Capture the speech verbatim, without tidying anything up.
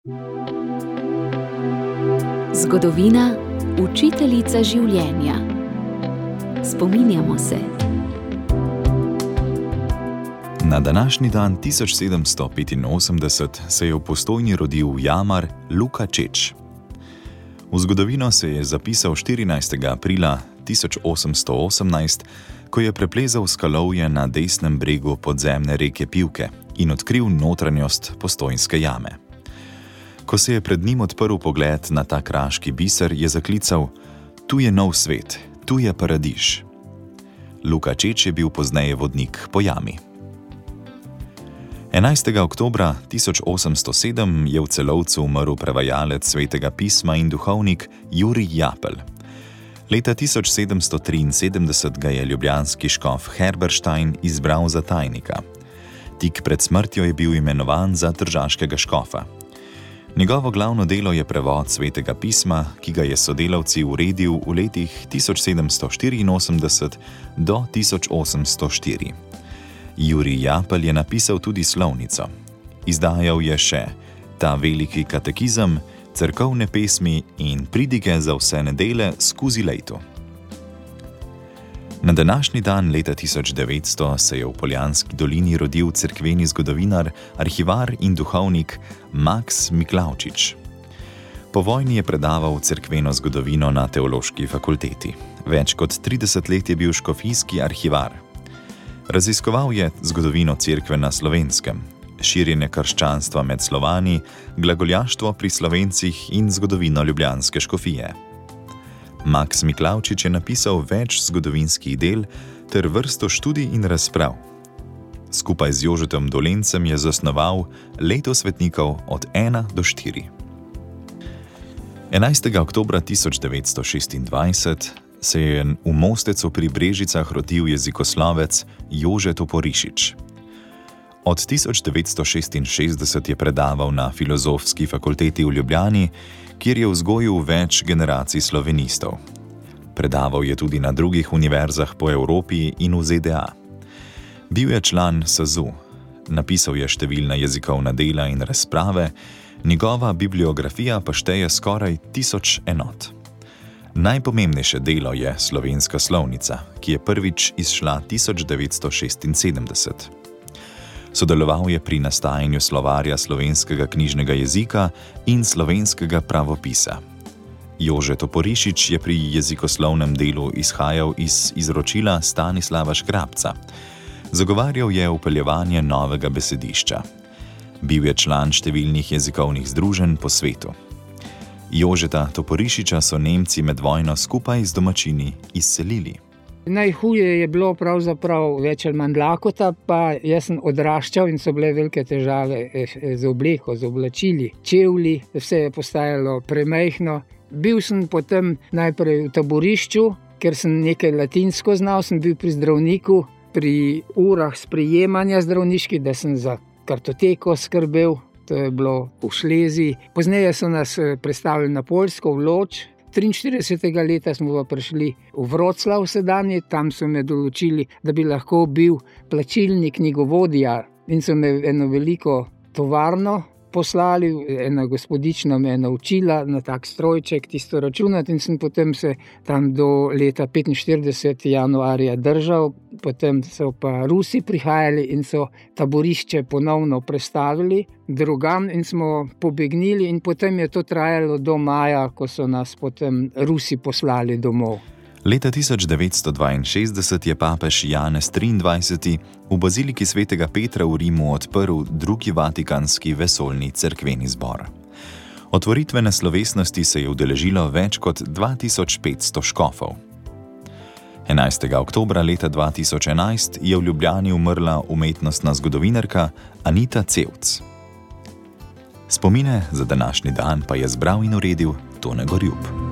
Zgodovina, učiteljica življenja. Spominjamo se. Na današnji dan tisoč sedemsto petinosemdeset se je v Postojni rodil jamar Luka Čeč. V zgodovino se je zapisal štirinajstega aprila tisoč osemsto osemnajst, ko je preplezal skalovje na desnem bregu podzemne reke Pivke in odkril notranjost Postojnske jame. Ko se je pred njim odprl pogled na ta kraški biser, je zaklical: "Tu je nov svet, tu je paradiž." Luka Čeč je bil pozneje vodnik po jami. enajstega oktobra tisoč osemsto sedem je v Celovcu umrl prevajalec Svetega pisma in duhovnik Jurij Japelj. Leta tisoč sedemsto triinsedemdeset ga je ljubljanski škof Herberstein izbral za tajnika. Tik pred smrtjo je bil imenovan za tržaškega škofa. Njegovo glavno delo je prevod Svetega pisma, ki ga je sodelavci uredil v letih tisoč sedemsto štiriinosemdeset do tisoč osemsto štiri. Jurij Japelj je napisal tudi slovnico. Izdajal je še Ta veliki katekizem, cerkovne pesmi in pridige za vse nedele skozi leto. Na današnji dan leta tisoč devetsto se je v Poljanski dolini rodil cerkveni zgodovinar, arhivar in duhovnik Maks Miklavčič. Po vojni je predaval cerkveno zgodovino na Teološki fakulteti. Več kot trideset let je bil škofijski arhivar. Raziskoval je zgodovino cerkve na Slovenskem, širjenje krščanstva med Slovani, glagoljaštvo pri Slovencih in zgodovino ljubljanske škofije. Maks Miklavčič je napisal več zgodovinskih del ter vrsto študij in razprav. Skupaj z Jožetom Dolencem je zasnoval Leto svetnikov od ena do štiri. enajstega oktobra tisoč devetsto šestindvajset se je v Mostecu pri Brežicah rodil jezikoslovec Jože Toporišič. Od tisoč devetsto šestinšestdeset je predaval na Filozofski fakulteti v Ljubljani, kjer je vzgojil več generacij slovenistov. Predaval je tudi na drugih univerzah po Evropi in v Z D A. Bil je član S A Z U, napisal je številna jezikovna dela in razprave, njegova bibliografija pa šteje skoraj tisoč enot. Najpomembnejše delo je Slovenska slovnica, ki je prvič izšla tisoč devetsto šestinsedemdeset. Sodeloval je pri nastajanju slovarja slovenskega knjižnega jezika in slovenskega pravopisa. Jože Toporišič je pri jezikoslovnem delu izhajal iz izročila Stanislava Škrabca. Zagovarjal je vpeljevanje novega besedišča. Bil je član številnih jezikovnih združenj po svetu. Jožeta Toporišiča so Nemci med vojno skupaj z domačini izselili. Najhuje je bilo pravzaprav več ali manj lakota, pa jaz sem odraščal in so bile velike težave z obleko, z oblačili, čevlji, vse je postajalo premajhno. Bil sem potem najprej v taborišču, ker sem nekaj latinsko znal, sem bil pri zdravniku, pri urah sprejemanja zdravniških, da sem za kartoteko skrbel, to je bilo v Šleziji. Pozneje so nas prestavili na Poljsko, v Loč. triinštiridesetega leta smo pa prišli v Vroclav sedanji, tam so me določili, da bi lahko bil plačilni knjigovodja in so me eno veliko tovarno poslali, ena gospodična me je naučila na tak strojček tisto računati in sem potem se tam do leta petinštirideset januarja držal, potem so pa Rusi prihajali in so taborišče ponovno prestavili drugam in smo pobegnili in potem je to trajalo do maja, ko so nas potem Rusi poslali domov. Leta tisoč devetsto dvainšestdeset je papež Janez triindvajseti v baziliki svetega Petra v Rimu odprl drugi vatikanski vesoljni cerkveni zbor. Otvoritvene slovesnosti se je udeležilo več kot dva tisoč petsto škofov. enajstega oktobra leta dva tisoč enajst je v Ljubljani umrla umetnostna zgodovinarka Anita Cevc. Spomine za današnji dan pa je zbral in uredil Tone Gorjup.